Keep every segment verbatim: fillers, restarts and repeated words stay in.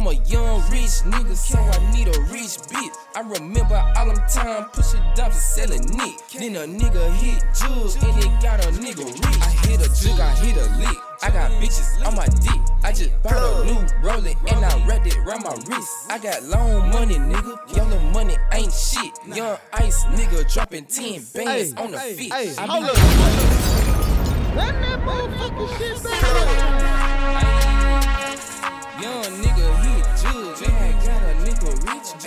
I'm a young rich nigga, so I need a rich bitch. I remember all them time pushing dumps and selling nick. Then a nigga hit jug and it got a nigga rich. I hit a jug, I hit a lick. I got bitches on my dick. I just bought a new rollin' and I wrapped it around my wrist. I got long money, nigga. Yellow money ain't shit. Young ice nigga dropping ten bands on the feet. Hey, I hold be up. Let that motherfucking shit back. Young nigga hit jug, man, got a nigga rich,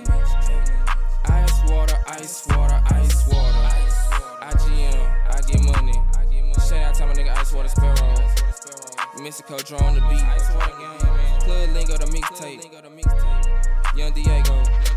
ayy. Ice water, ice water, ice water. I G M, I get money. Shout out to my nigga Ice Water Sparrow. Mexico draw on the beat. Plug Lingo the mixtape. Young Diego.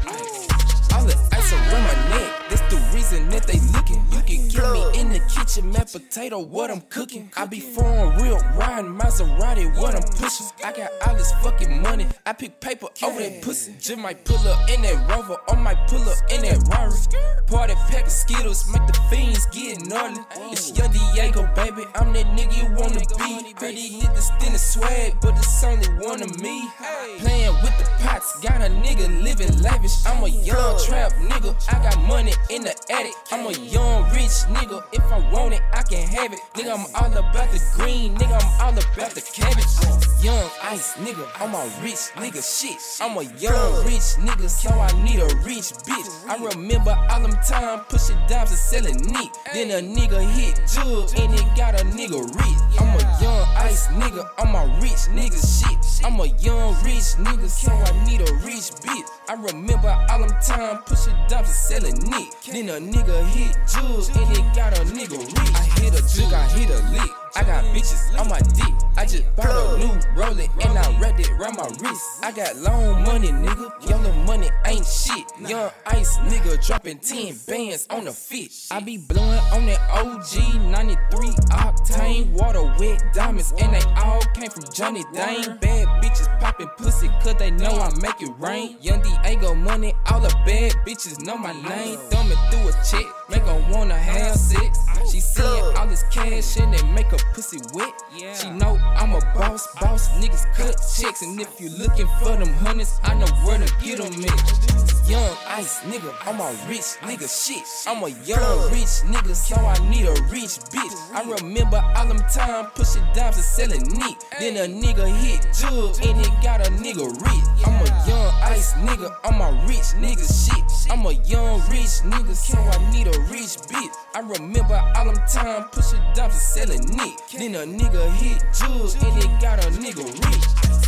All the ice around my neck, that's the reason that they looking. You can get me in the kitchen, mashed potato, what I'm cooking. I be foreign real, riding Maserati, what I'm pushing. I got all this fucking money, I pick paper over that pussy. Jim might pull up in that Rover, or might pull up in that Rari. Party pack of Skittles, make the fiends get gnarly. It's Young Diego, baby, I'm that nigga you wanna be. Pretty niggas still the swag, but it's only one of me. Playing with the pots, got a nigga living lavish. I'm a young trap nigga, I got money in the attic. I'm a young rich nigga, if I want it, I can have it. Nigga, I'm all about the green, nigga, I'm all about the cabbage. Young ice nigga, I'm a rich nigga shit. I'm a young rich nigga, so I need a rich bitch. I remember all them time pushing dimes and selling nick. Then a nigga hit jug and it got a nigga rich. I'm a young ice nigga, I'm a rich nigga shit. I'm a young rich nigga, so I need a rich bitch. I remember all them time pushing dimes and selling nick. Then a nigga hit jug and it got a nigga rich. I hit a jug, I hit a lick. I got bitches on my dick. I just bought a new rollin' and I wrapped it around my wrist. I got long money, nigga. Yellow money ain't shit. Young ice nigga dropping ten bands on the fit. I be blowing on that O G ninety-three octane. Water wet diamonds and they all came from Johnny Dane. Bad bitches popping pussy cause they know I make it rain. Young Diego money, all the bad bitches know my name. Thumbing through a check, make her wanna have sex. She seeing all this cash and they make her pussy wet. She know I'm a boss, boss niggas cut checks. And if you looking for them hundreds, I know where to get them at. Young ice nigga, I'm a rich nigga shit. I'm a young rich nigga, so I need a rich bitch. I remember all them time pushing dimes and selling nick. Then a nigga hit jug and it got a nigga rich. I'm a young ice nigga, I'm a rich nigga shit. I'm a young rich nigga, so I need a rich bitch. I remember all them time pushing dimes and selling nick. Then a nigga hit jug and it got a nigga rich.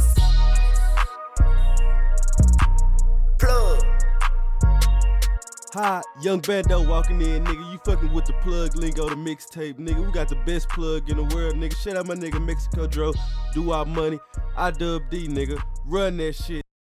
Plug. Hi, Young Bando walking in, nigga. You fucking with the Plug Lingo, the mixtape, nigga. We got the best plug in the world, nigga. Shout out my nigga Mexico Dro. Do our money. I Dub D, nigga. Run that shit.